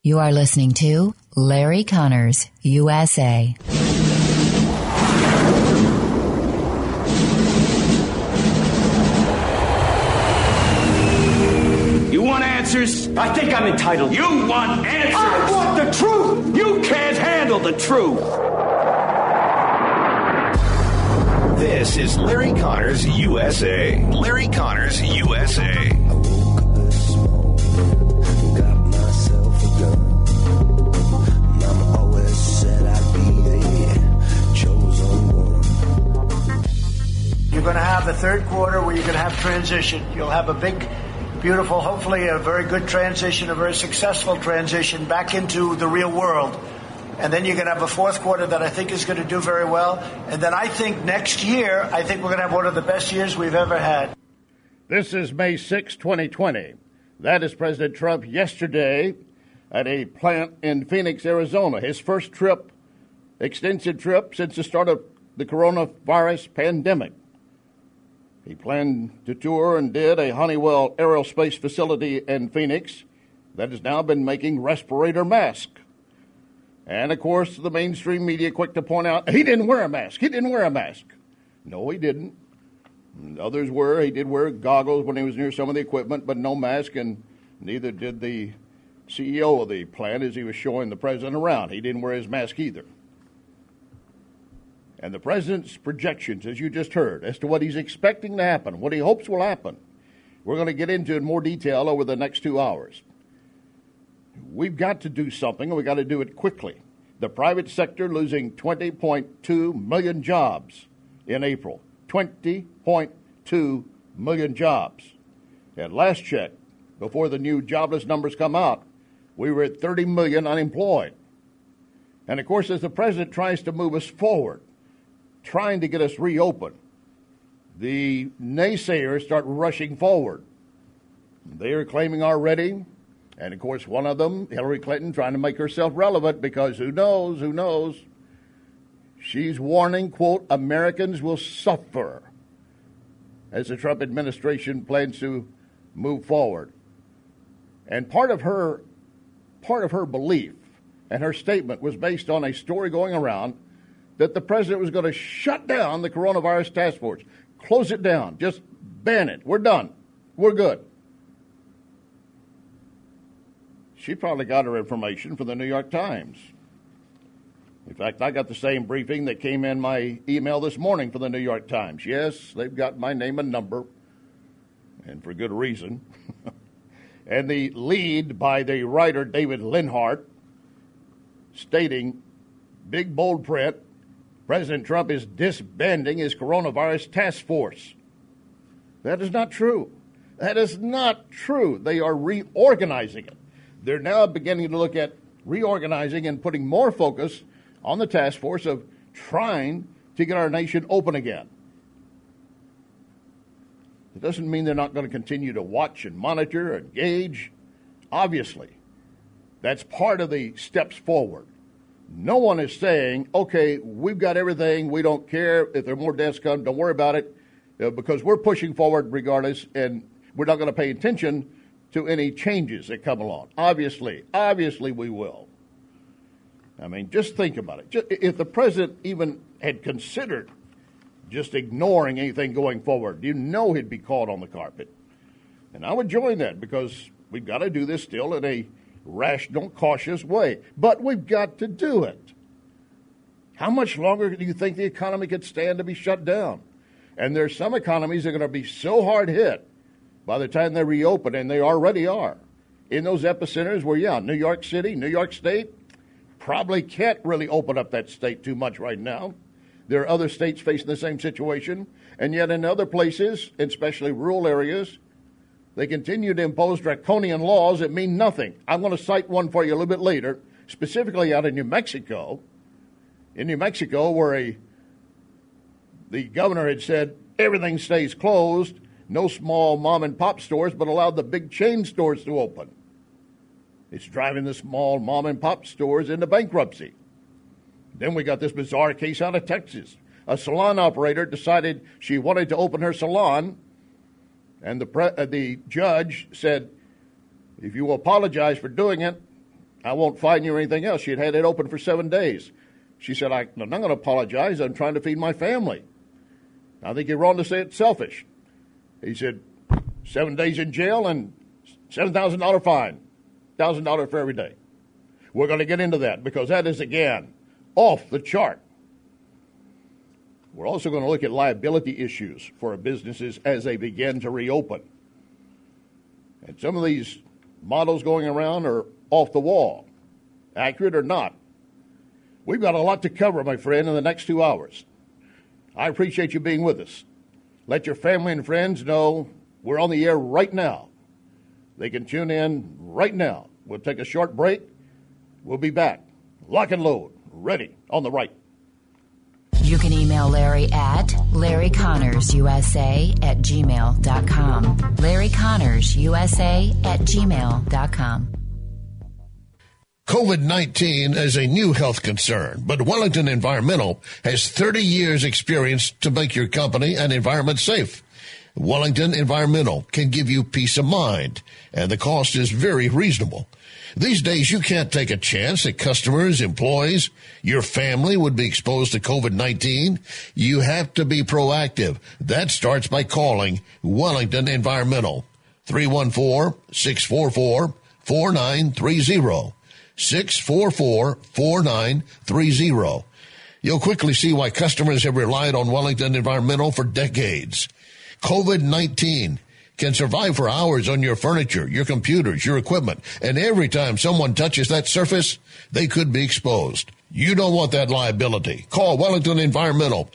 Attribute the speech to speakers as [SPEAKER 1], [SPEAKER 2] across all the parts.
[SPEAKER 1] You are listening to Larry Connors, USA.
[SPEAKER 2] You want answers?
[SPEAKER 3] I think I'm entitled.
[SPEAKER 2] You want answers?
[SPEAKER 3] I want the truth!
[SPEAKER 2] You can't handle the truth!
[SPEAKER 4] This is Larry Connors, USA. Larry Connors, USA.
[SPEAKER 5] You're going to have the third quarter where you're going to have transition. You'll have a big, beautiful, hopefully a very good transition, a very successful transition back into the real world. And then you're going to have a fourth quarter that I think is going to do very well. And then I think next year, I think we're going to have one of the best years we've ever had.
[SPEAKER 6] This is May 6, 2020. That is President Trump yesterday at a plant in Phoenix, Arizona. His first trip, extensive trip since the start of the coronavirus pandemic. He planned to tour and did a Honeywell aerospace facility in Phoenix that has now been making respirator masks. And, of course, the mainstream media quick to point out, he didn't wear a mask. He didn't wear a mask. No, he didn't. Others were. He did wear goggles when he was near some of the equipment, but no mask, and neither did the CEO of the plant as he was showing the president around. He didn't wear his mask either. And the president's projections, as you just heard, as to what he's expecting to happen, what he hopes will happen, we're going to get into in more detail over the next 2 hours. We've got to do something, and we've got to do it quickly. The private sector losing 20.2 million jobs in April. 20.2 million jobs. At last check, before the new jobless numbers come out, we were at 30 million unemployed. And, of course, as the president tries to move us forward, trying to get us reopened, the naysayers start rushing forward. They are claiming already, and of course one of them, Hillary Clinton, trying to make herself relevant because who knows, she's warning, quote, Americans will suffer as the Trump administration plans to move forward. And part of her belief and her statement was based on a story going around that the president was going to shut down the coronavirus task force, close it down, just ban it. We're done. We're good. She probably got her information from the New York Times. In fact, I got the same briefing that came in my email this morning from the New York Times. Yes, they've got my name and number, and for good reason. And the lead by the writer David Linhart stating, big bold print, President Trump is disbanding his coronavirus task force. That is not true. That is not true. They are reorganizing it. They're now beginning to look at reorganizing and putting more focus on the task force of trying to get our nation open again. It doesn't mean they're not going to continue to watch and monitor and gauge. Obviously, that's part of the steps forward. No one is saying, okay, we've got everything, we don't care if there are more deaths come, don't worry about it, because we're pushing forward regardless, and we're not going to pay attention to any changes that come along. Obviously we will. I mean, just think about it. If the president even had considered just ignoring anything going forward, you know he'd be caught on the carpet. And I would join that because we've got to do this still in a rational, cautious way. But we've got to do it. How much longer do you think the economy could stand to be shut down? And there's some economies that are going to be so hard hit by the time they reopen, and they already are, in those epicenters where, New York City, New York State, probably can't really open up that state too much right now. There are other states facing the same situation, and yet in other places, especially rural areas, they continue to impose draconian laws that mean nothing. I'm going to cite one for you a little bit later, specifically out in New Mexico. In New Mexico, where the governor had said everything stays closed, no small mom and pop stores, but allowed the big chain stores to open. It's driving the small mom and pop stores into bankruptcy. Then we got this bizarre case out of Texas. A salon operator decided she wanted to open her salon, and the judge said, if you apologize for doing it, I won't fine you or anything else. She had it open for 7 days. She said, I'm not going to apologize. I'm trying to feed my family. I think you're wrong to say it's selfish. He said, 7 days in jail and $7,000 fine, $1,000 for every day. We're going to get into that because that is, again, off the chart. We're also going to look at liability issues for businesses as they begin to reopen. And some of these models going around are off the wall, accurate or not. We've got a lot to cover, my friend, in the next 2 hours. I appreciate you being with us. Let your family and friends know we're on the air right now. They can tune in right now. We'll take a short break. We'll be back. Lock and load. Ready on the right.
[SPEAKER 1] You can email Larry at LarryConnorsUSA@gmail.com. LarryConnorsUSA@gmail.com.
[SPEAKER 7] COVID-19 is a new health concern, but Wellington Environmental has 30 years experience to make your company and environment safe. Wellington Environmental can give you peace of mind, and the cost is very reasonable. These days, you can't take a chance that customers, employees, your family would be exposed to COVID-19. You have to be proactive. That starts by calling Wellington Environmental, 314-644-4930. 644-4930. You'll quickly see why customers have relied on Wellington Environmental for decades. COVID-19 can survive for hours on your furniture, your computers, your equipment, and every time someone touches that surface, they could be exposed. You don't want that liability. Call Wellington Environmental,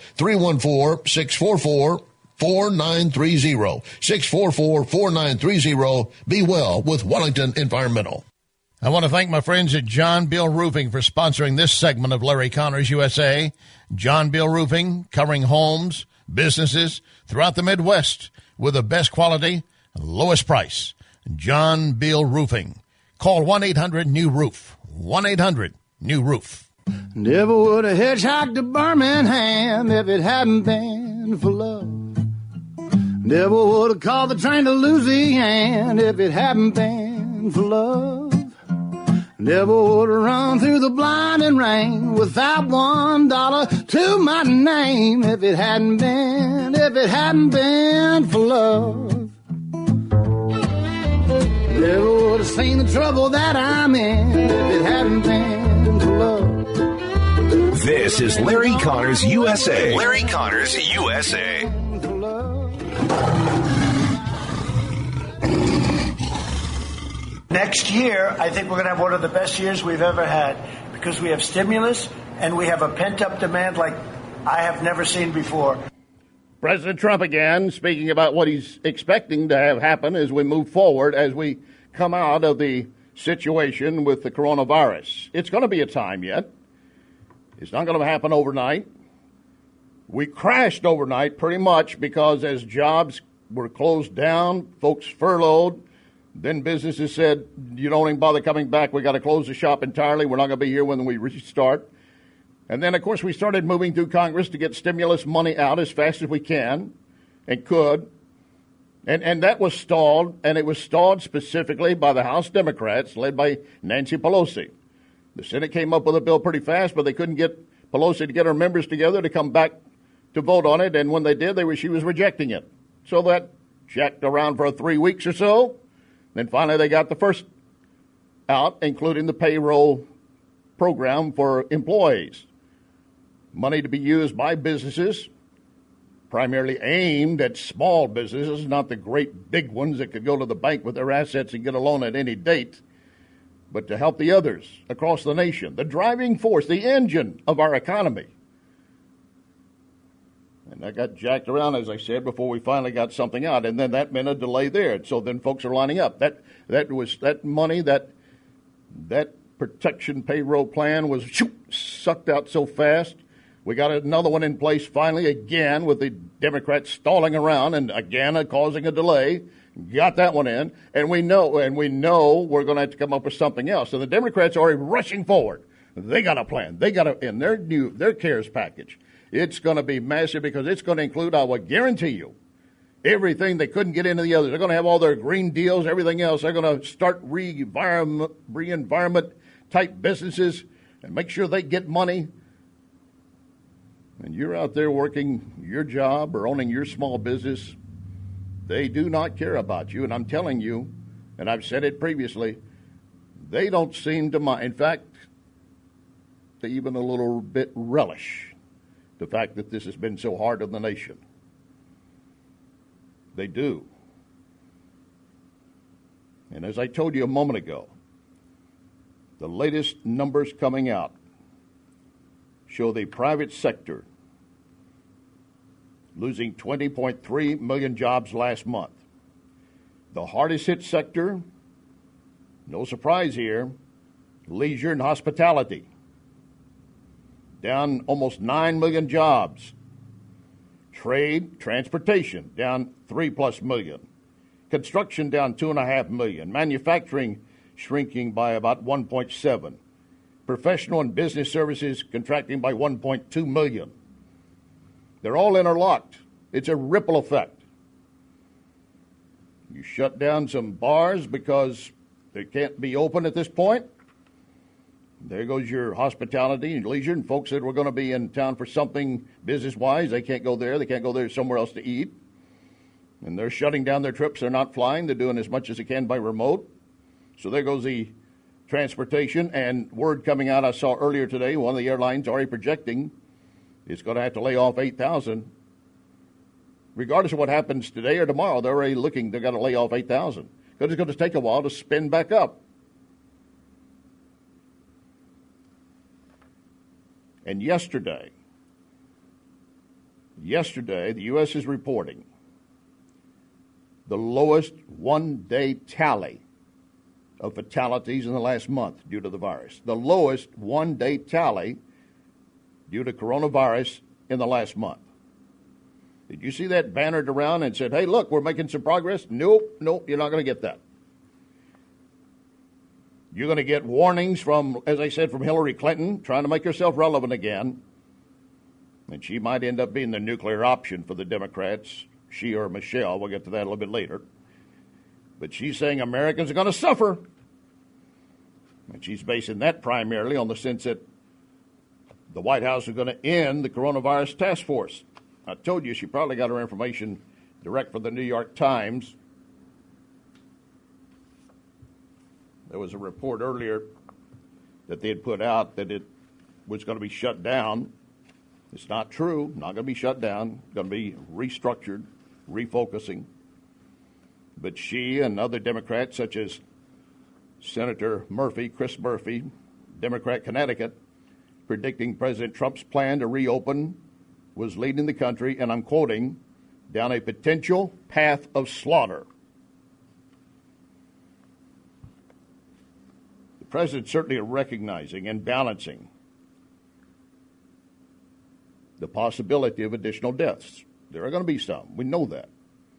[SPEAKER 7] 314-644-4930. 644-4930. Be well with Wellington Environmental. I want to thank my friends at John Bill Roofing for sponsoring this segment of Larry Connors USA. John Bill Roofing, covering homes, businesses throughout the Midwest with the best quality, lowest price. John Bill Roofing. Call 1-800-NEW-ROOF. 1-800-NEW-ROOF.
[SPEAKER 8] Never would have hitchhiked to Birmingham if it hadn't been for love. Never would have called the train to Louisiana if it hadn't been for love. Never would have run through the blinding rain without $1 to my name if it hadn't been for love. Never would have seen the trouble that I'm in if it hadn't been for love.
[SPEAKER 4] This is Larry Connors USA. Larry Connors USA.
[SPEAKER 5] Next year, I think we're going to have one of the best years we've ever had because we have stimulus and we have a pent-up demand like I have never seen before.
[SPEAKER 6] President Trump again speaking about what he's expecting to have happen as we move forward, as we come out of the situation with the coronavirus. It's going to be a time yet. It's not going to happen overnight. We crashed overnight pretty much because as jobs were closed down, folks furloughed, then businesses said, you don't even bother coming back. We got to close the shop entirely. We're not going to be here when we restart. And then, of course, we started moving through Congress to get stimulus money out as fast as we can and could. And that was stalled, and it was stalled specifically by the House Democrats, led by Nancy Pelosi. The Senate came up with a bill pretty fast, but they couldn't get Pelosi to get her members together to come back to vote on it. And when they did, she was rejecting it. So that jacked around for 3 weeks or so. Then finally they got the first out, including the payroll program for employees. Money to be used by businesses, primarily aimed at small businesses, not the great big ones that could go to the bank with their assets and get a loan at any date, but to help the others across the nation, the driving force, the engine of our economy. And that got jacked around, as I said, before we finally got something out. And then that meant a delay there. So then folks are lining up. That money, that protection payroll plan was sucked out so fast. We got another one in place finally, again, with the Democrats stalling around and again causing a delay. Got that one in. And we know we're going to have to come up with something else. And the Democrats are already rushing forward. They got a plan. They got in their CARES package. It's going to be massive because it's going to include, I will guarantee you, everything they couldn't get into the others. They're going to have all their green deals, everything else. They're going to start re-environment type businesses and make sure they get money, and you're out there working your job or owning your small business, they do not care about you. And I'm telling you, and I've said it previously, they don't seem to mind. In fact, they even a little bit relish the fact that this has been so hard on the nation. They do. And as I told you a moment ago, the latest numbers coming out show the private sector losing 20.3 million jobs last month. The hardest hit sector, no surprise here, leisure and hospitality, down almost 9 million jobs. Trade, transportation, down 3+ million. Construction down 2.5 million. Manufacturing shrinking by about 1.7. Professional and business services contracting by 1.2 million. They're all interlocked. It's a ripple effect. You shut down some bars because they can't be open at this point. There goes your hospitality and leisure, and folks that were going to be in town for something business-wise, they can't go there. They can't go there somewhere else to eat. And they're shutting down their trips. They're not flying. They're doing as much as they can by remote. So there goes the transportation. And word coming out I saw earlier today, one of the airlines already projecting it's going to have to lay off 8,000. Regardless of what happens today or tomorrow, they're already looking, they've got to lay off 8,000. Because it's going to take a while to spin back up. And yesterday, the U.S. is reporting the lowest one-day tally of fatalities in the last month due to the virus. The lowest one-day tally due to coronavirus in the last month. Did you see that bannered around and said, hey, look, we're making some progress? Nope, you're not going to get that. You're going to get warnings from, as I said, from Hillary Clinton, trying to make herself relevant again. And she might end up being the nuclear option for the Democrats. She or Michelle, we'll get to that a little bit later. But she's saying Americans are going to suffer. And she's basing that primarily on the sense that the White House is going to end the coronavirus task force. I told you she probably got her information direct from the New York Times. There was a report earlier that they had put out that it was going to be shut down. It's not true. Not going to be shut down. Going to be restructured, refocusing. But she and other Democrats, such as Senator Murphy, Chris Murphy, Democrat Connecticut, predicting President Trump's plan to reopen was leading the country, and I'm quoting, down a potential path of slaughter. The president certainly recognizing and balancing the possibility of additional deaths. There are going to be some. We know that.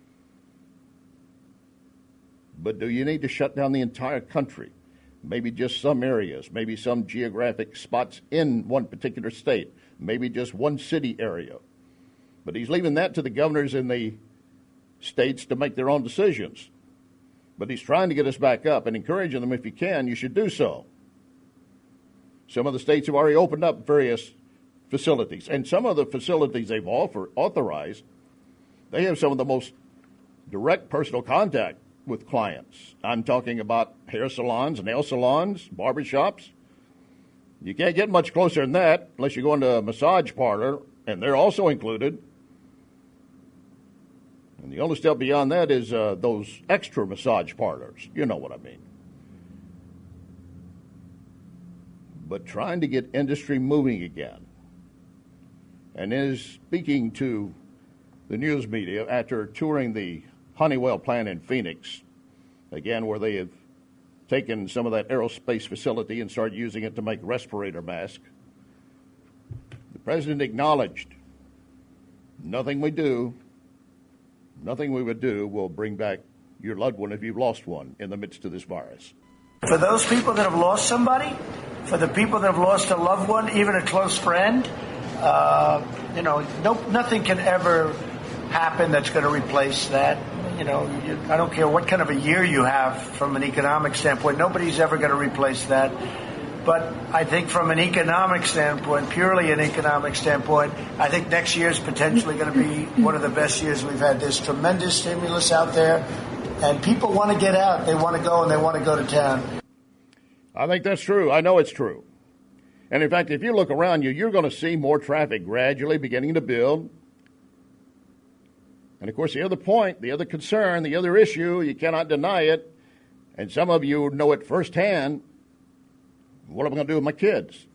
[SPEAKER 6] But do you need to shut down the entire country? Maybe just some areas, maybe some geographic spots in one particular state, maybe just one city area. But he's leaving that to the governors in the states to make their own decisions. But he's trying to get us back up and encouraging them, if you can, you should do so. Some of the states have already opened up various facilities. And some of the facilities they've authorized, they have some of the most direct personal contact with clients. I'm talking about hair salons, nail salons, barbershops. You can't get much closer than that unless you go into a massage parlor, and they're also included. And the only step beyond that is those extra massage parlors. You know what I mean. But trying to get industry moving again. And is speaking to the news media after touring the Honeywell plant in Phoenix, again, where they have taken some of that aerospace facility and started using it to make respirator masks. The president acknowledged nothing we would do will bring back your loved one if you've lost one in the midst of this virus.
[SPEAKER 5] For those people that have lost somebody, for the people that have lost a loved one, even a close friend, nothing can ever happen that's going to replace that. I don't care what kind of a year you have from an economic standpoint. Nobody's ever going to replace that. But I think from an economic standpoint, purely an economic standpoint, I think next year is potentially going to be one of the best years we've had. There's tremendous stimulus out there, and people want to get out. They want to go, and they want to go to town.
[SPEAKER 6] I think that's true. I know it's true. And in fact, if you look around you, you're going to see more traffic gradually beginning to build. And of course, the other point, the other concern, the other issue, you cannot deny it, and some of you know it firsthand. What am I going to do with my kids?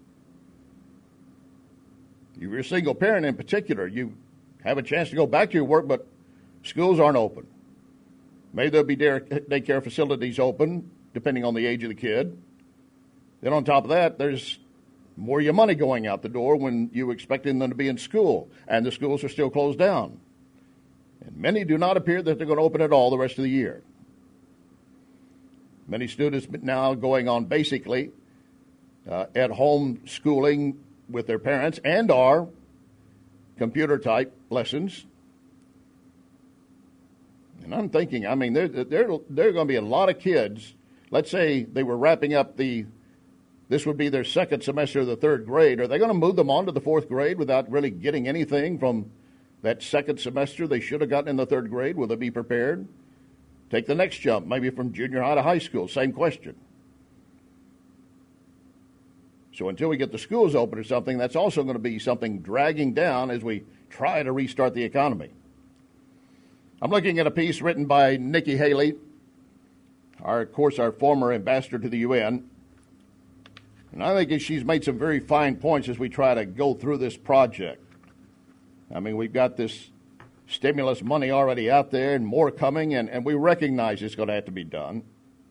[SPEAKER 6] If you're a single parent in particular, you have a chance to go back to your work, but schools aren't open. Maybe there'll be daycare facilities open, depending on the age of the kid. Then on top of that, there's more of your money going out the door when you're expecting them to be in school, and the schools are still closed down. And many do not appear that they're going to open at all the rest of the year. Many students now going on basically at-home schooling with their parents and are computer-type lessons. And I'm thinking, there are going to be a lot of kids. Let's say they were wrapping up this would be their second semester of the third grade. Are they going to move them on to the fourth grade without really getting anything from that second semester they should have gotten in the third grade? Will they be prepared? Take the next jump, maybe from junior high to high school. Same question. So until we get the schools open or something, that's also going to be something dragging down as we try to restart the economy. I'm looking at a piece written by Nikki Haley, our former ambassador to the UN. And I think she's made some very fine points as we try to go through this project. We've got this stimulus money already out there and more coming, and we recognize it's going to have to be done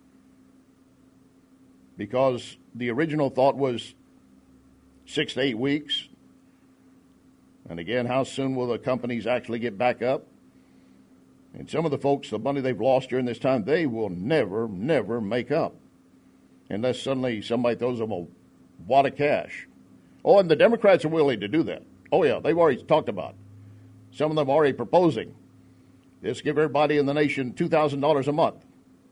[SPEAKER 6] because the original thought was 6 to 8 weeks. And again, how soon will the companies actually get back up? And some of the folks, the money they've lost during this time, they will never, never make up unless suddenly somebody throws them a wad of cash. Oh, and the Democrats are willing to do that. Oh, yeah, they've already talked about it. Some of them are already proposing. Just give everybody in the nation $2,000 a month.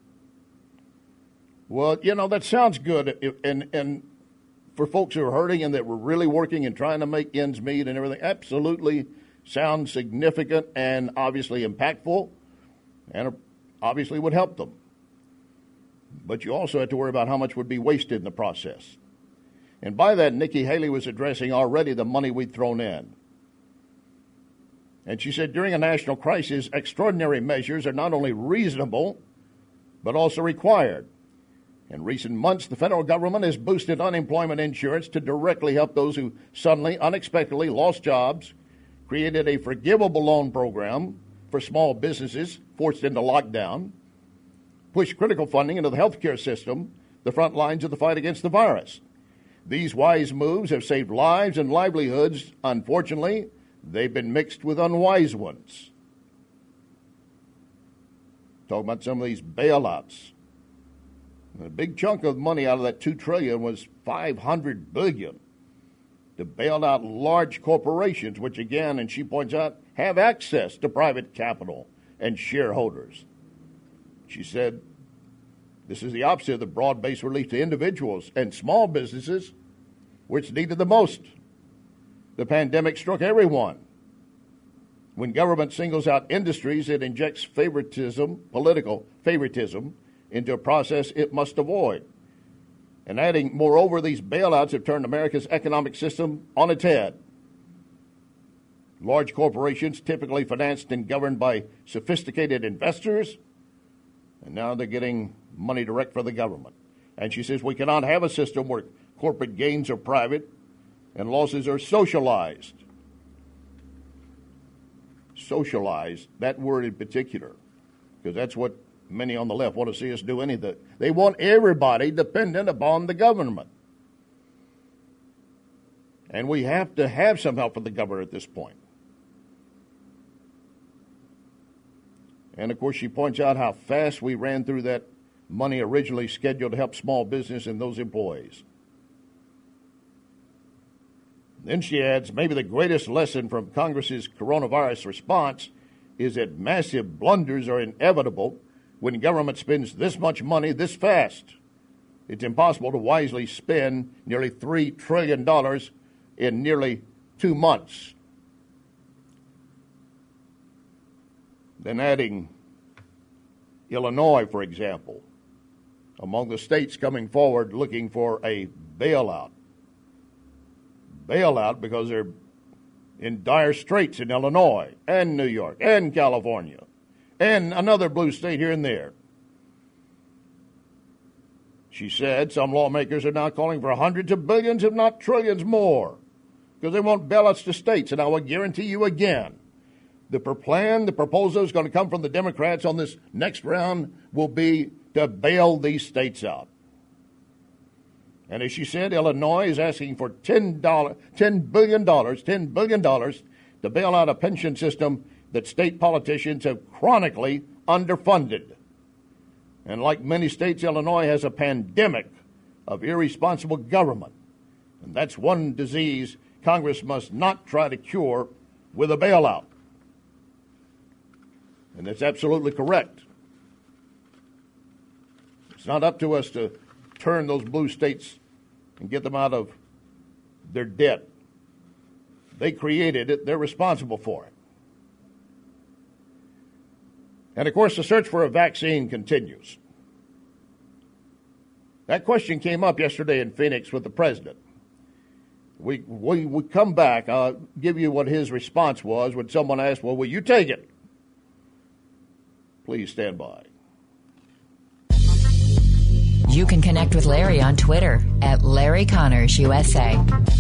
[SPEAKER 6] Well, that sounds good. And for folks who are hurting and that were really working and trying to make ends meet and everything, absolutely sounds significant and obviously impactful and obviously would help them. But you also have to worry about how much would be wasted in the process. And by that, Nikki Haley was addressing already the money we'd thrown in. And she said, during a national crisis, extraordinary measures are not only reasonable, but also required. In recent months, the federal government has boosted unemployment insurance to directly help those who suddenly, unexpectedly lost jobs, created a forgivable loan program for small businesses forced into lockdown, pushed critical funding into the healthcare system, the front lines of the fight against the virus. These wise moves have saved lives and livelihoods. Unfortunately, they've been mixed with unwise ones. Talking about some of these bailouts. A big chunk of money out of that $2 trillion was $500 billion to bail out large corporations, which again, and she points out, have access to private capital and shareholders. She said, this is the opposite of the broad-based relief to individuals and small businesses, which needed the most. The pandemic struck everyone. When government singles out industries, it injects political favoritism, into a process it must avoid. And adding, moreover, these bailouts have turned America's economic system on its head. Large corporations, typically financed and governed by sophisticated investors, and now they're getting money direct from the government. And she says we cannot have a system where corporate gains are private and losses are socialized. Socialized, that word in particular, because that's what many on the left want to see us do anything. They want everybody dependent upon the government. And we have to have some help from the government at this point. And, of course, she points out how fast we ran through that money originally scheduled to help small business and those employees. Then she adds, maybe the greatest lesson from Congress's coronavirus response is that massive blunders are inevitable when government spends this much money this fast. it's impossible to wisely spend nearly $3 trillion in nearly 2 months. Then adding Illinois, for example, among the states coming forward looking for a bailout. Bailout because they're in dire straits in Illinois and New York and California and another blue state here and there. She said some lawmakers are now calling for hundreds of billions, if not trillions more, because they want bailouts to states. And I will guarantee you again, the proposal is going to come from the Democrats on this next round will be to bail these states out. And as she said, Illinois is asking for $10 billion to bail out a pension system that state politicians have chronically underfunded. And like many states, Illinois has a pandemic of irresponsible government. And that's one disease Congress must not try to cure with a bailout. And that's absolutely correct. It's not up to us to turn those blue states and get them out of their debt. They created it. They're responsible for it. And, of course, the search for a vaccine continues. That question came up yesterday in Phoenix with the president. We come back. I'll give you what his response was when someone asked, well, will you take it? Please stand by.
[SPEAKER 1] You can connect with Larry on Twitter at Larry Connors USA.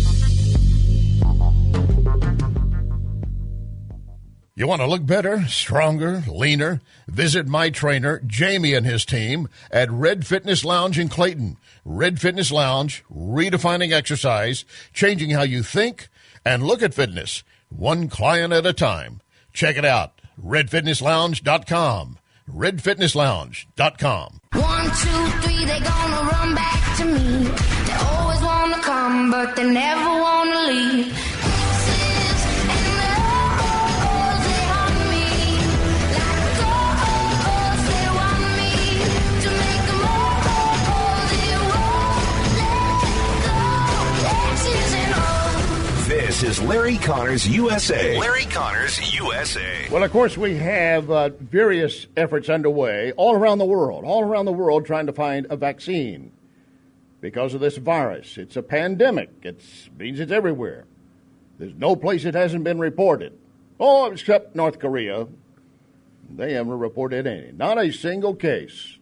[SPEAKER 7] You want to look better, stronger, leaner? Visit my trainer, Jamie, and his team at Red Fitness Lounge in Clayton. Red Fitness Lounge, redefining exercise, changing how you think and look at fitness, one client at a time. Check it out, redfitnesslounge.com. redfitnesslounge.com.
[SPEAKER 9] 1, 2, 3, they gonna run back to me. They always wanna come, but they never wanna leave. Exes and lows, they haunt me. Like ghosts, they want me to make them all. They won't let go. Exes and lows.
[SPEAKER 4] This is Larry Connors USA. Larry Connors USA.
[SPEAKER 6] Well, of course, we have various efforts underway all around the world trying to find a vaccine because of this virus. It's a pandemic. It means it's everywhere. There's no place it hasn't been reported. Oh, except North Korea. They haven't reported any. Not a single case.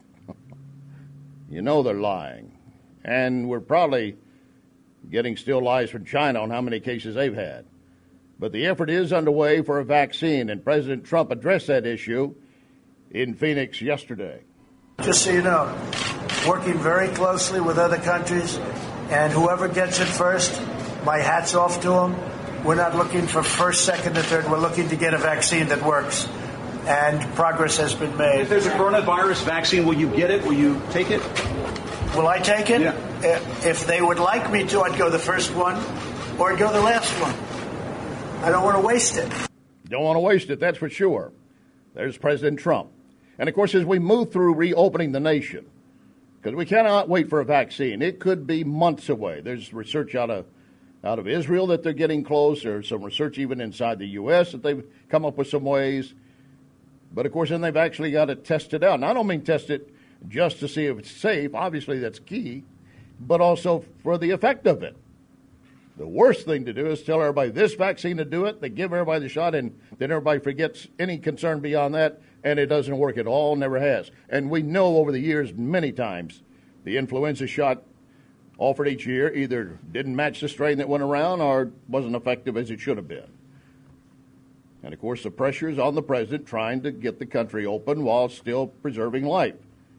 [SPEAKER 6] You know they're lying. And we're probably getting still lies from China on how many cases they've had. But the effort is underway for a vaccine, and President Trump addressed that issue in Phoenix yesterday.
[SPEAKER 5] Just so you know, working very closely with other countries, and whoever gets it first, my hat's off to them. We're not looking for first, second, or third. We're looking to get a vaccine that works, and progress has been made.
[SPEAKER 3] If there's a coronavirus vaccine, will you get it? Will you take it?
[SPEAKER 5] Will I take it?
[SPEAKER 3] Yeah.
[SPEAKER 5] If they would like me to, I'd go the first one, or I'd go the last one. I don't want to waste it.
[SPEAKER 6] Don't want to waste it, that's for sure. There's President Trump. And, of course, as we move through reopening the nation, because we cannot wait for a vaccine. It could be months away. There's research out of Israel that they're getting close. There's some research even inside the U.S. that they've come up with some ways. But, of course, then they've actually got to test it out. And I don't mean test it just to see if it's safe. Obviously, that's key. But also for the effect of it. The worst thing to do is tell everybody this vaccine to do it. They give everybody the shot, and then everybody forgets any concern beyond that, and it doesn't work at all, never has. And we know over the years many times the influenza shot offered each year either didn't match the strain that went around or wasn't effective as it should have been. And, of course, the pressure is on the president trying to get the country open while still preserving life.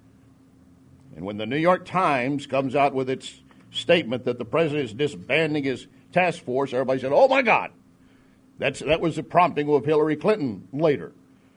[SPEAKER 6] And when the New York Times comes out with its statement that the president is disbanding his task force, everybody said, oh, my God. That was the prompting of Hillary Clinton later.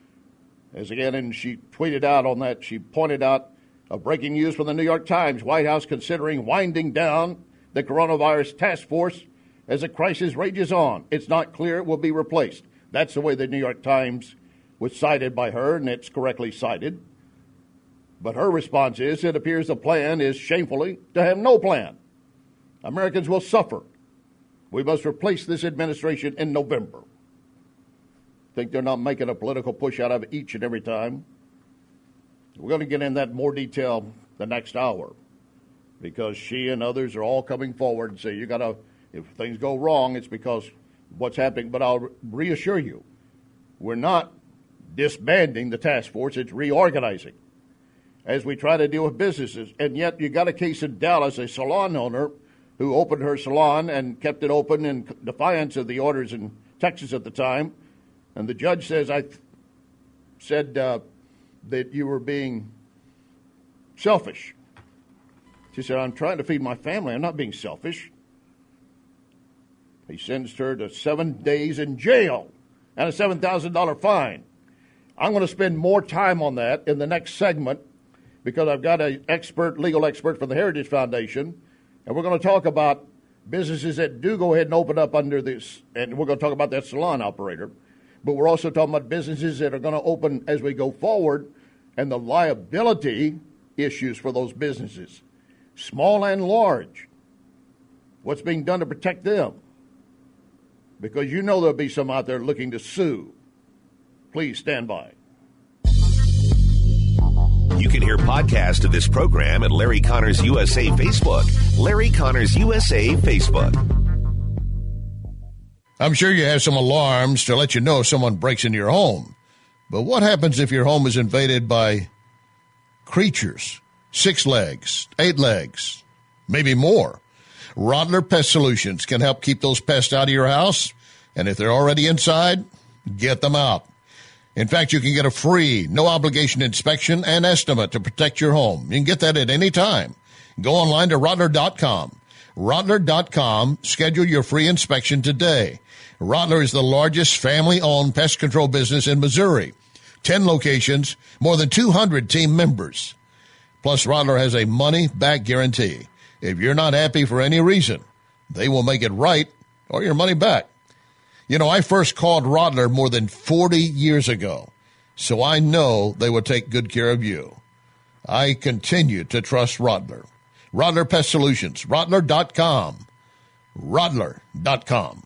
[SPEAKER 6] And she tweeted out on that, she pointed out a breaking news from the New York Times, White House considering winding down the coronavirus task force as the crisis rages on. It's not clear it will be replaced. That's the way the New York Times was cited by her, and it's correctly cited. But her response is, it appears the plan is shamefully to have no plan. Americans will suffer. We must replace this administration in November. Think they're not making a political push out of it each and every time? We're going to get in that in more detail the next hour, because she and others are all coming forward and say, if things go wrong, it's because what's happening. But I'll reassure you, we're not disbanding the task force, it's reorganizing as we try to deal with businesses. And yet you got a case in Dallas, a salon owner who opened her salon and kept it open in defiance of the orders in Texas at the time. And the judge says, I said that you were being selfish. She said, I'm trying to feed my family. I'm not being selfish. He sentenced her to 7 days in jail and a $7,000 fine. I'm going to spend more time on that in the next segment, because I've got an legal expert from the Heritage Foundation, and we're going to talk about businesses that do go ahead and open up under this, and we're going to talk about that salon operator. But we're also talking about businesses that are going to open as we go forward and the liability issues for those businesses, small and large. What's being done to protect them? Because you know there'll be some out there looking to sue. Please stand by.
[SPEAKER 4] You can hear podcast of this program at Larry Connors USA Facebook. Larry Connors USA Facebook.
[SPEAKER 7] I'm sure you have some alarms to let you know if someone breaks into your home. But what happens if your home is invaded by creatures? 6 legs, 8 legs, maybe more. Rottler Pest Solutions can help keep those pests out of your house. And if they're already inside, get them out. In fact, you can get a free, no-obligation inspection and estimate to protect your home. You can get that at any time. Go online to Rottler.com. Rottler.com. Schedule your free inspection today. Rottler is the largest family-owned pest control business in Missouri. 10 locations, more than 200 team members. Plus, Rottler has a money-back guarantee. If you're not happy for any reason, they will make it right or your money back. You know, I first called Rottler more than 40 years ago, so I know they will take good care of you. I continue to trust Rottler. Rottler Pest Solutions, Rottler.com. Rottler.com.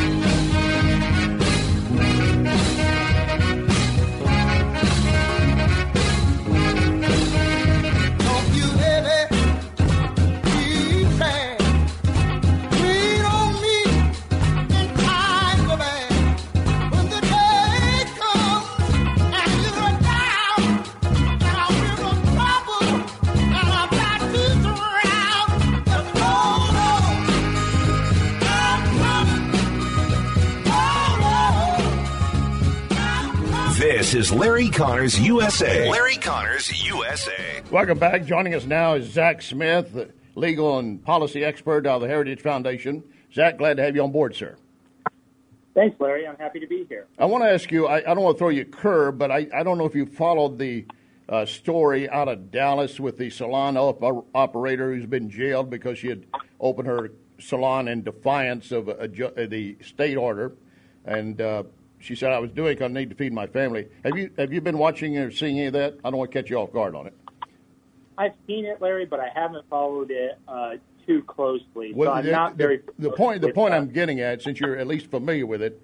[SPEAKER 4] This is Larry Connors USA. Larry Connors USA.
[SPEAKER 6] Welcome back. Joining us now is Zach Smith, legal and policy expert out of the Heritage Foundation. Zach, glad to have you on board, sir.
[SPEAKER 10] Thanks, Larry. I'm happy to be here.
[SPEAKER 6] I want to ask you, I don't want to throw you a curve, but I don't know if you followed the story out of Dallas with the salon operator who's been jailed because she had opened her salon in defiance of the state order. And she said, I was doing it because I need to feed my family. Have you been watching or seeing any of that? I don't want to catch you off guard on it.
[SPEAKER 10] I've seen it, Larry, but I haven't followed it too closely.
[SPEAKER 6] Well,
[SPEAKER 10] so I'm not very
[SPEAKER 6] the point I'm getting at, since you're at least familiar with it,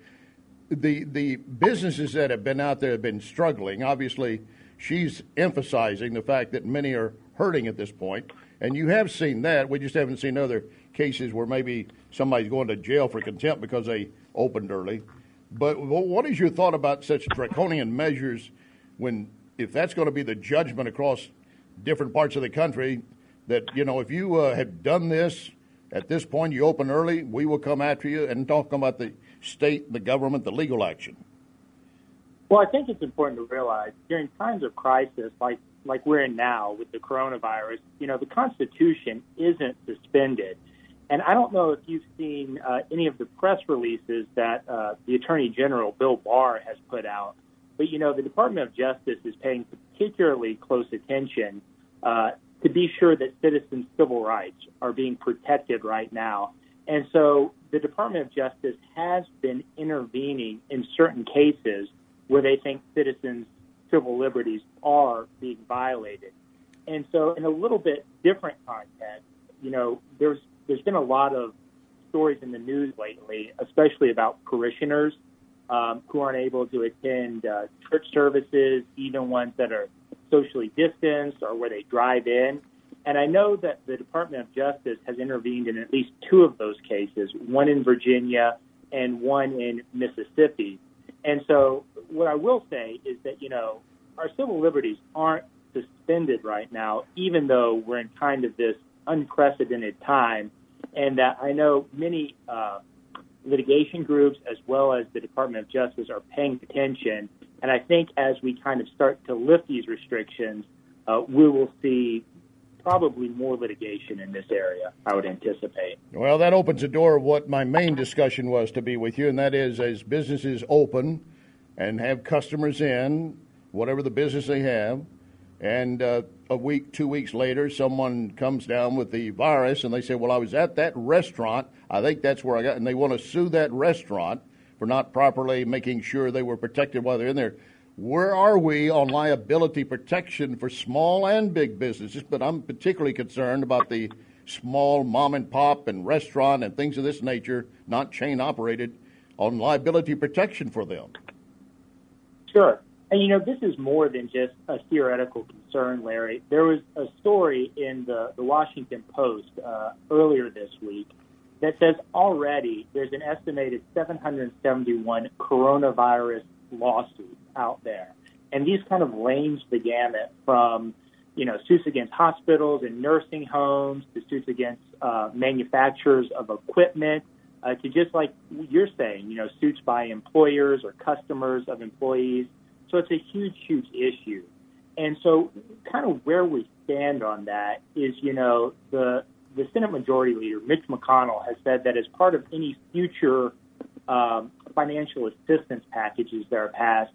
[SPEAKER 6] the businesses that have been out there have been struggling. Obviously, she's emphasizing the fact that many are hurting at this point, and you have seen that. We just haven't seen other cases where maybe somebody's going to jail for contempt because they opened early. But what is your thought about such draconian measures if that's going to be the judgment across different parts of the country, that, you know, if you have done this, at this point you open early, we will come after you, and talk about the state, the government, the legal action?
[SPEAKER 10] Well, I think it's important to realize during times of crisis like we're in now with the coronavirus, you know, the Constitution isn't suspended. And I don't know if you've seen any of the press releases that the Attorney General, Bill Barr, has put out. But, you know, the Department of Justice is paying particularly close attention to be sure that citizens' civil rights are being protected right now. And so the Department of Justice has been intervening in certain cases where they think citizens' civil liberties are being violated. And so in a little bit different context, there's been a lot of stories in the news lately, especially about parishioners who aren't able to attend church services, even ones that are socially distanced or where they drive in. And I know that the Department of Justice has intervened in at least 2 of those cases, one in Virginia and one in Mississippi. And so what I will say is that, our civil liberties aren't suspended right now, even though we're in kind of this unprecedented time. And that I know many litigation groups as well as the Department of Justice are paying attention. And I think as we kind of start to lift these restrictions, we will see probably more litigation in this area, I would anticipate.
[SPEAKER 6] Well, that opens the door of what my main discussion was to be with you, and that is as businesses open and have customers in, whatever the business they have, and a week, 2 weeks later, someone comes down with the virus, and they say, well, I was at that restaurant. I think that's where I got, and they want to sue that restaurant for not properly making sure they were protected while they're in there. Where are we on liability protection for small and big businesses? But I'm particularly concerned about the small mom and pop and restaurant and things of this nature, not chain operated, on liability protection for them.
[SPEAKER 10] Sure. And, this is more than just a theoretical concern, Larry. There was a story in the Washington Post earlier this week that says already there's an estimated 771 coronavirus lawsuits out there. And these kind of range the gamut from, suits against hospitals and nursing homes to suits against manufacturers of equipment to just like you're saying, suits by employers or customers of employees. So it's a huge, huge issue. And so kind of where we stand on that is, the Senate Majority Leader, Mitch McConnell, has said that as part of any future financial assistance packages that are passed,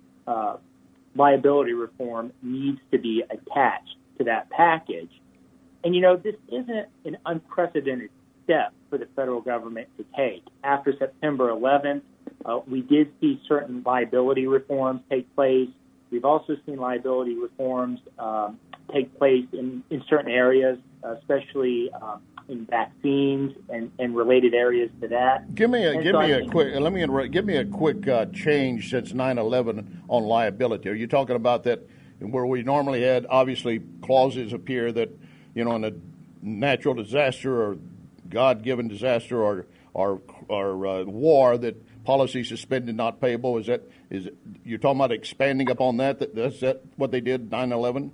[SPEAKER 10] liability reform needs to be attached to that package. And, this isn't an unprecedented step for the federal government to take. After September 11th, we did see certain liability reforms take place. We've also seen liability reforms take place in certain areas, especially in vaccines and related areas to that.
[SPEAKER 6] Give me a quick change since 9/11 on liability. Are you talking about that where we normally had obviously clauses appear that in a natural disaster or God-given disaster or war that policy suspended not payable? Is you're talking about expanding upon that? That's that what they did 9/11?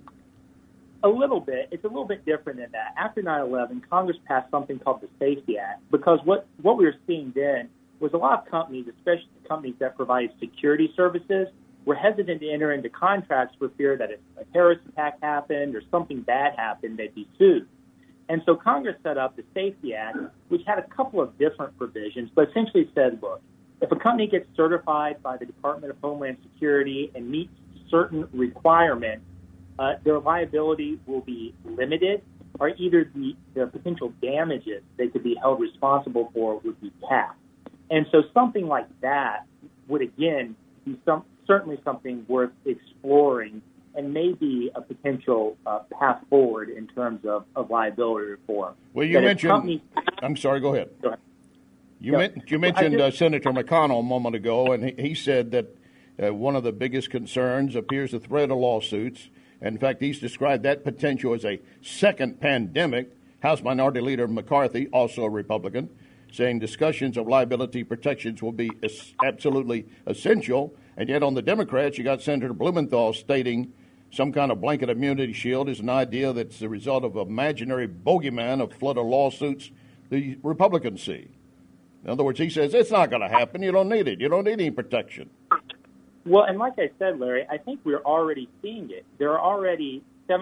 [SPEAKER 10] A little bit. It's a little bit different than that. After 9/11, Congress passed something called the Safety Act because what we were seeing then was a lot of companies, especially companies that provide security services, were hesitant to enter into contracts for fear that if a terrorist attack happened or something bad happened, they'd be sued. And so Congress set up the Safety Act, which had a couple of different provisions, but essentially said, look, if a company gets certified by the Department of Homeland Security and meets certain requirements, their liability will be limited, or either the potential damages they could be held responsible for would be capped. And so something like that would, again, be certainly something worth exploring and maybe a potential path forward in terms of liability reform.
[SPEAKER 6] Well, you mentioned... I'm sorry, go ahead.
[SPEAKER 10] Go ahead.
[SPEAKER 6] You mentioned Senator McConnell a moment ago, and he said that one of the biggest concerns appears the threat of lawsuits. In fact, he's described that potential as a second pandemic. House Minority Leader McCarthy, also a Republican, saying discussions of liability protections will be absolutely essential. And yet on the Democrats, you got Senator Blumenthal stating some kind of blanket immunity shield is an idea that's the result of an imaginary bogeyman of flood of lawsuits the Republicans see. In other words, he says it's not going to happen. You don't need it. You don't need any protection.
[SPEAKER 10] Well, and like I said, Larry, I think we're already seeing it. There are already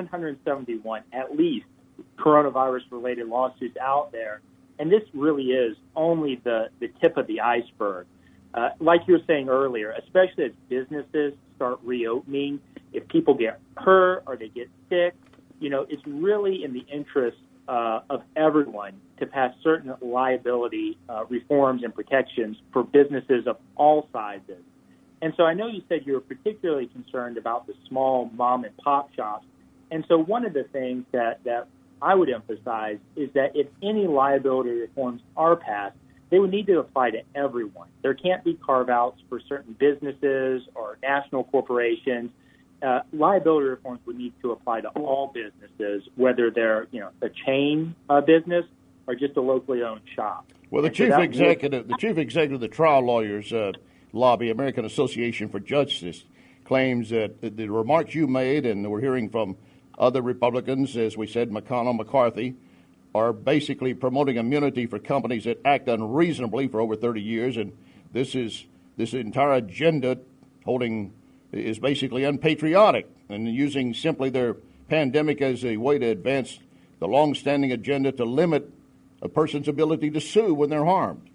[SPEAKER 10] 771, at least, coronavirus-related lawsuits out there. And this really is only the tip of the iceberg. Like you were saying earlier, especially as businesses start reopening, if people get hurt or they get sick, it's really in the interest of everyone to pass certain liability reforms and protections for businesses of all sizes. And so I know you said you were particularly concerned about the small mom and pop shops. And so one of the things that I would emphasize is that if any liability reforms are passed, they would need to apply to everyone. There can't be carve-outs for certain businesses or national corporations. Liability reforms would need to apply to all businesses, whether they're a chain business or just a locally owned shop.
[SPEAKER 6] Well, the chief executive of the Trial Lawyers Lobby, American Association for Justice, claims that the remarks you made, and we're hearing from other Republicans, as we said, McConnell, McCarthy, are basically promoting immunity for companies that act unreasonably for over 30 years, and this entire agenda is basically unpatriotic and using simply their pandemic as a way to advance the long-standing agenda to limit a person's ability to sue when they're harmed.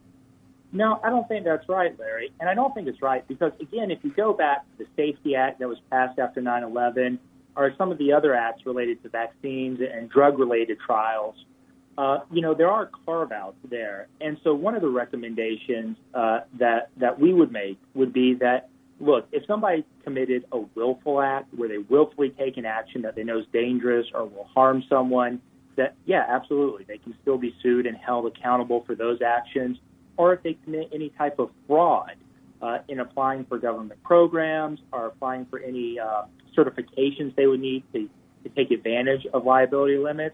[SPEAKER 10] No, I don't think that's right, Larry. And I don't think it's right because, again, if you go back to the Safety Act that was passed after 9/11 or some of the other acts related to vaccines and drug-related trials, there are carve-outs there. And so one of the recommendations that we would make would be that, look, if somebody committed a willful act where they willfully take an action that they know is dangerous or will harm someone, that, yeah, absolutely, they can still be sued and held accountable for those actions. Or if they commit any type of fraud in applying for government programs or applying for any certifications they would need to take advantage of liability limits,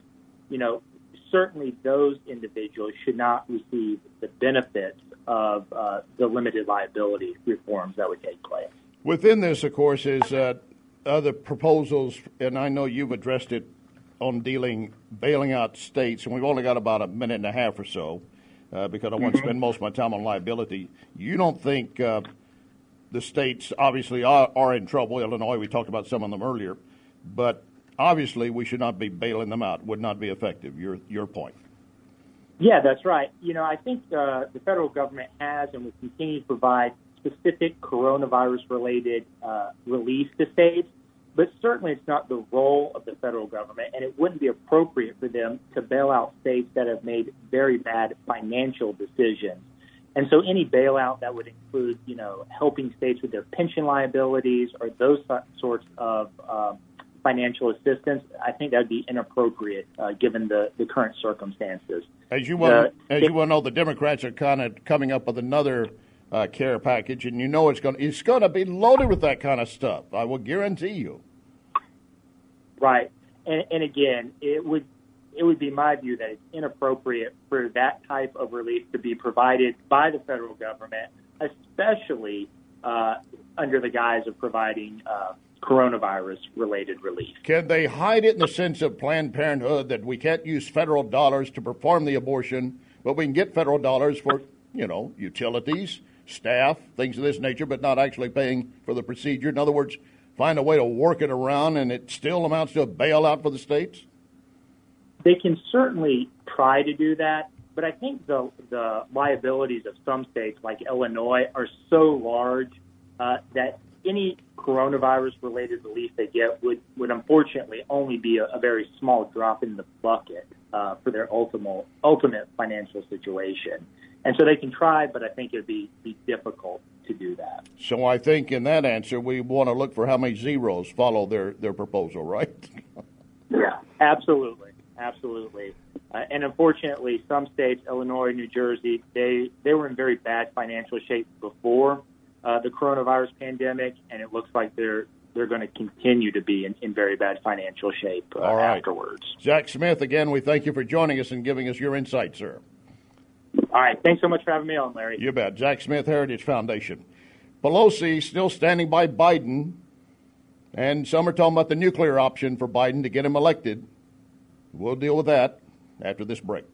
[SPEAKER 10] certainly those individuals should not receive the benefits of the limited liability reforms that would take place.
[SPEAKER 6] Within this, of course, is other proposals, and I know you've addressed it on bailing out states, and we've only got about a minute and a half or so. Because I want to spend most of my time on liability. You don't think the states obviously are in trouble? Illinois, we talked about some of them earlier, but obviously we should not be bailing them out. Would not be effective. Your point.
[SPEAKER 10] Yeah, that's right. I think the federal government has and will continue to provide specific coronavirus-related relief to states. But certainly it's not the role of the federal government, and it wouldn't be appropriate for them to bail out states that have made very bad financial decisions. And so any bailout that would include, helping states with their pension liabilities or those sorts of financial assistance, I think that would be inappropriate given the current circumstances.
[SPEAKER 6] As you well know, the Democrats are kind of coming up with another care package, and it's going to be loaded with that kind of stuff. I will guarantee you.
[SPEAKER 10] Right, and again, it would be my view that it's inappropriate for that type of relief to be provided by the federal government, especially under the guise of providing coronavirus-related relief.
[SPEAKER 6] Can they hide it in the sense of Planned Parenthood that we can't use federal dollars to perform the abortion, but we can get federal dollars for, utilities, staff, things of this nature, but not actually paying for the procedure? In other words, find a way to work it around and it still amounts to a bailout for the states?
[SPEAKER 10] They can certainly try to do that, but I think the liabilities of some states like Illinois are so large that any coronavirus-related relief they get would unfortunately only be a very small drop in the bucket for their ultimate financial situation. And so they can try, but I think it would be difficult to do that.
[SPEAKER 6] So I think in that answer, we want to look for how many zeros follow their proposal, right?
[SPEAKER 10] Yeah, absolutely. And unfortunately, some states, Illinois, New Jersey, they were in very bad financial shape before the coronavirus pandemic, and it looks like they're going to continue to be in very bad financial shape afterwards.
[SPEAKER 6] Jack Smith, again, we thank you for joining us and giving us your insight, sir.
[SPEAKER 10] All right. Thanks so much for having me on, Larry.
[SPEAKER 6] You bet. Jack Smith, Heritage Foundation. Pelosi still standing by Biden, and some are talking about the nuclear option for Biden to get him elected. We'll deal with that after this break.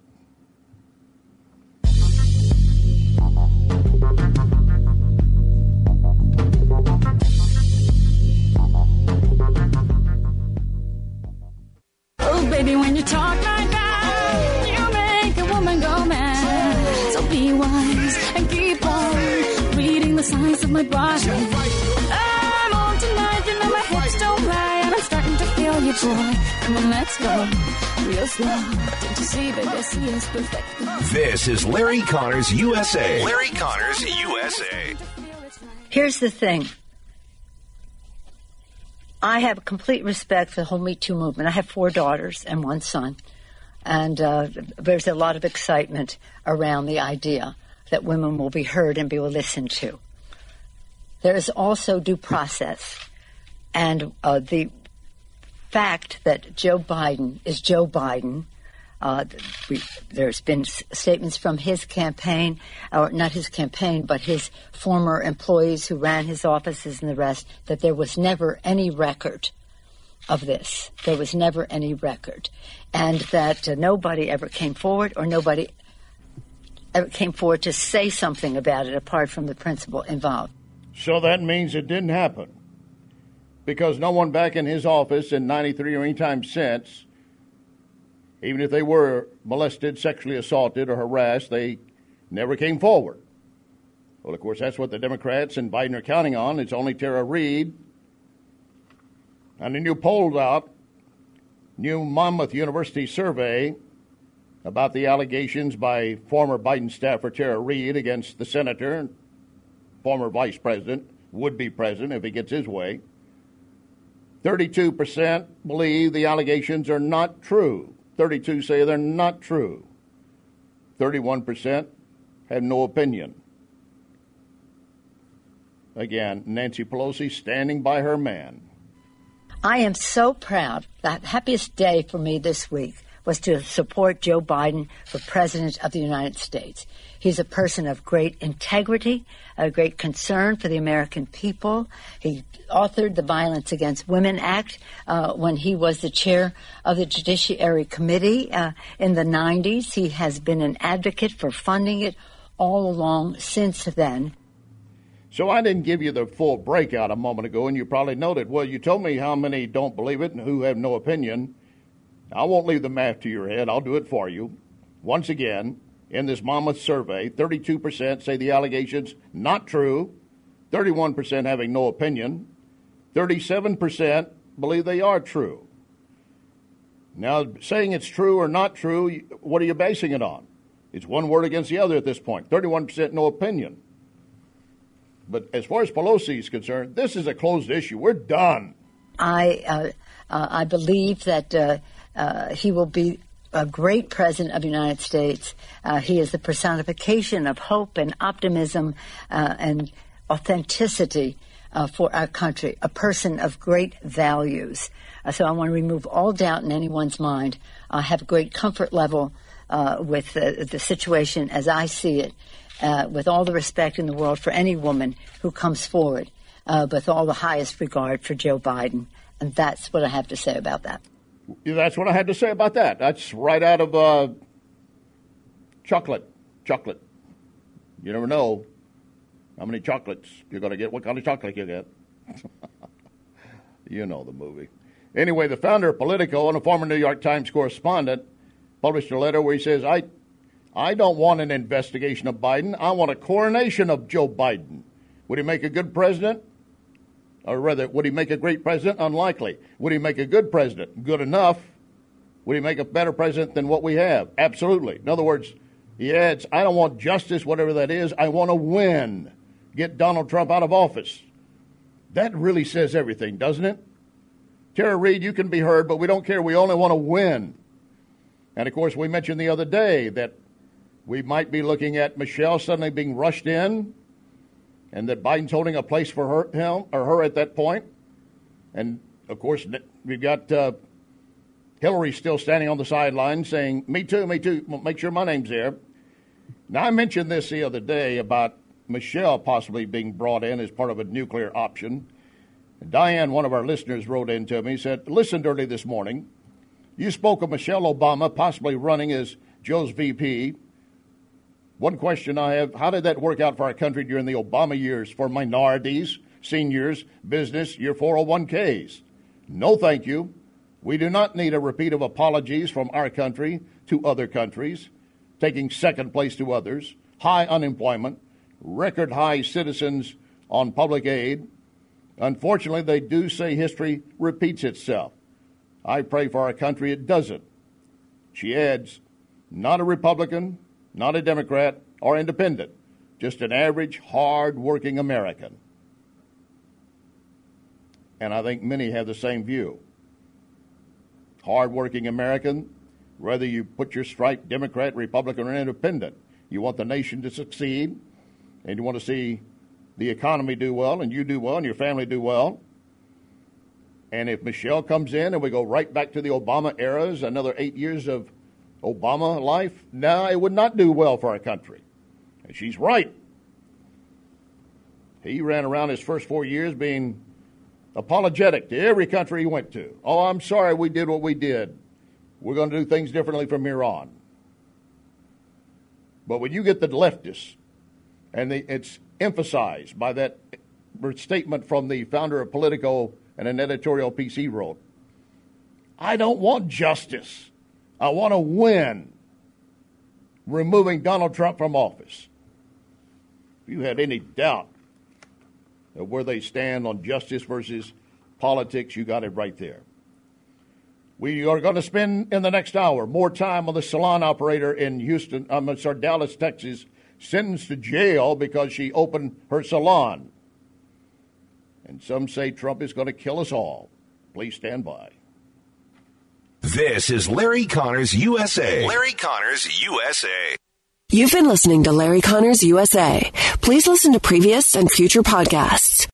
[SPEAKER 11] Oh, baby, when you talk like that, you make a woman go mad. So be wise and keep on reading the signs of my body. I'm on tonight, my hips don't lie, and I'm starting to feel you, boy. Come on, let's go. Real slow. Don't you see, baby, I see us perfect.
[SPEAKER 4] This is Larry Connors USA. Larry Connors USA.
[SPEAKER 12] Here's the thing. I have complete respect for the whole Me Too movement. I have 4 daughters and 1 son. And there's a lot of excitement around the idea that women will be heard and be listened to. There is also due process. And the fact that Joe Biden is Joe Biden, there's been statements from his campaign, or not his campaign, but his former employees who ran his offices and the rest, that there was never any record of this. There was never any record. And that nobody ever came forward, or nobody ever came forward to say something about it apart from the principal involved.
[SPEAKER 6] So that means it didn't happen. Because no one back in his office in 93 or any time since, even if they were molested, sexually assaulted, or harassed, they never came forward. Well, of course, that's what the Democrats and Biden are counting on. It's only Tara Reade. And a new poll out, new Monmouth University survey about the allegations by former Biden staffer Tara Reade against the senator, former vice president, would-be president if he gets his way. 32% believe the allegations are not true. 32 say they're not true. 31% have no opinion. Again, Nancy Pelosi standing by her man.
[SPEAKER 12] I am so proud. The happiest day for me this week was to support Joe Biden for President of the United States. He's a person of great integrity, a great concern for the American people. He authored the Violence Against Women Act when he was the chair of the Judiciary Committee in the 90s. He has been an advocate for funding it all along since then.
[SPEAKER 6] So I didn't give you the full breakout a moment ago, and you probably noted, well, you told me how many don't believe it and who have no opinion. I won't leave the math to your head. I'll do it for you. Once again, in this Monmouth survey, 32% say the allegations not true, 31% having no opinion, 37% believe they are true. Now, saying it's true or not true, what are you basing it on? It's one word against the other at this point. 31% no opinion. But as far as Pelosi is concerned, this is a closed issue. We're done.
[SPEAKER 12] I believe that he will be a great president of the United States. He is the personification of hope and optimism and authenticity for our country, a person of great values. So I want to remove all doubt in anyone's mind. I have a great comfort level with the situation as I see it, with all the respect in the world for any woman who comes forward, with all the highest regard for Joe Biden. And that's what I have to say about that.
[SPEAKER 6] That's what I had to say about that. That's right out of chocolate. Chocolate. You never know how many chocolates you're going to get, what kind of chocolate you get. You know the movie. Anyway, the founder of Politico and a former New York Times correspondent published a letter where he says, I don't want an investigation of Biden. I want a coronation of Joe Biden. Would he make a good president? Or rather, would he make a great president? Unlikely. Would he make a good president? Good enough. Would he make a better president than what we have? Absolutely. In other words, he adds, I don't want justice, whatever that is. I want to win. Get Donald Trump out of office. That really says everything, doesn't it? Tara Reade, you can be heard, but we don't care. We only want to win. And, of course, we mentioned the other day that we might be looking at Michelle suddenly being rushed in, and that Biden's holding a place for her at that point. And, of course, we've got Hillary still standing on the sidelines saying, me too, make sure my name's there. Now, I mentioned this the other day about Michelle possibly being brought in as part of a nuclear option. And Diane, one of our listeners, wrote in to me, said, listened early this morning. You spoke of Michelle Obama possibly running as Joe's VP. One question I have, how did that work out for our country during the Obama years for minorities, seniors, business, your 401ks? No, thank you. We do not need a repeat of apologies from our country to other countries, taking second place to others, high unemployment, record high citizens on public aid. Unfortunately, they do say history repeats itself. I pray for our country it doesn't. She adds, not a Republican, not a Democrat or independent, just an average, hard-working American. And I think many have the same view. Hard-working American, whether you put your stripe Democrat, Republican, or Independent, you want the nation to succeed, and you want to see the economy do well, and you do well, and your family do well. And if Michelle comes in and we go right back to the Obama eras, another 8 years of Obama life, no, it would not do well for our country. And she's right. He ran around his first 4 years being apologetic to every country he went to. Oh, I'm sorry we did what we did. We're going to do things differently from here on. But when you get the leftists, and it's emphasized by that statement from the founder of Politico and an editorial piece he wrote, I don't want justice. I want to win removing Donald Trump from office. If you had any doubt of where they stand on justice versus politics, you got it right there. We are going to spend in the next hour more time on the salon operator in Dallas, Texas, sentenced to jail because she opened her salon. And some say Trump is going to kill us all. Please stand by.
[SPEAKER 4] This is Larry Connors USA. Larry Connors USA.
[SPEAKER 13] You've been listening to Larry Connors USA. Please listen to previous and future podcasts